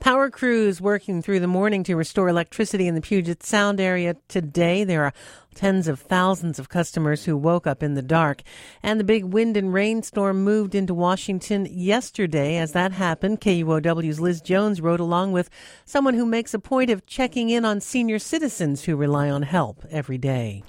Power crews working through the morning to restore electricity in the Puget Sound area today. There are tens of thousands of customers who woke up in the dark. And the big wind and rainstorm moved into Washington yesterday. As that happened, KUOW's Liz Jones rode along with someone who makes a point of checking in on senior citizens who rely on help every day.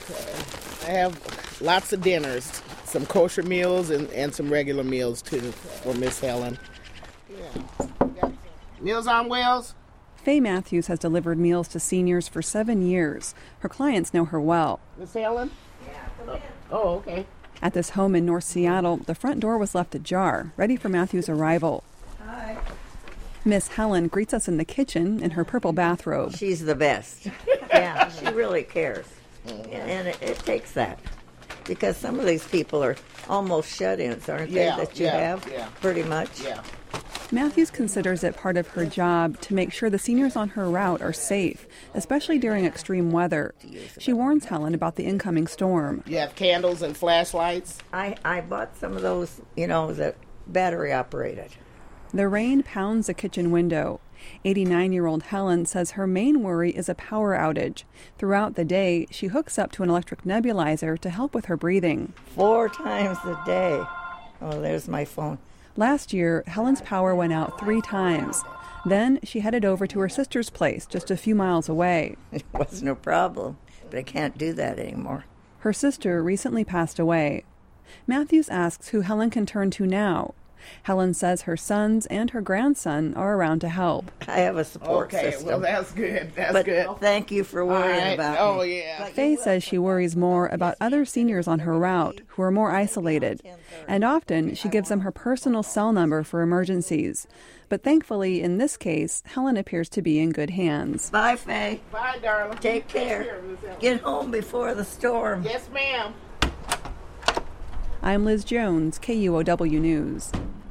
I have lots of dinners, some kosher meals and some regular meals too for Miss Helen. Yeah. Meals on Wheels. Faye Matthews has delivered meals to seniors for 7 years. Her clients know her well. Miss Helen? Yeah. Oh, okay. At this home in North Seattle, the front door was left ajar, ready for Matthews' arrival. Hi. Miss Helen greets us in the kitchen in her purple bathrobe. She's the best. Yeah, she really cares. And it takes that. Because some of these people are almost shut-ins, aren't they, that you have? Yeah. Pretty much. Yeah. Matthews considers it part of her job to make sure the seniors on her route are safe, especially during extreme weather. She warns Helen about the incoming storm. You have candles and flashlights? I bought some of those, that battery operated. The rain pounds the kitchen window. 89-year-old Helen says her main worry is a power outage. Throughout the day, she hooks up to an electric nebulizer to help with her breathing. 4 times a day. Oh, there's my phone. Last year, Helen's power went out 3 times. Then she headed over to her sister's place just a few miles away. It wasn't a problem, but I can't do that anymore. Her sister recently passed away. Matthews asks who Helen can turn to now. Helen says her sons and her grandson are around to help. I have a support system. Well, that's good. But thank you for worrying about me. Oh, yeah. Faye says she worries more about other seniors on her route who are more isolated. And often she gives them her personal cell number for emergencies. But thankfully, in this case, Helen appears to be in good hands. Bye, Faye. Bye, darling. Take care. Get home before the storm. Yes, ma'am. I'm Liz Jones, KUOW News.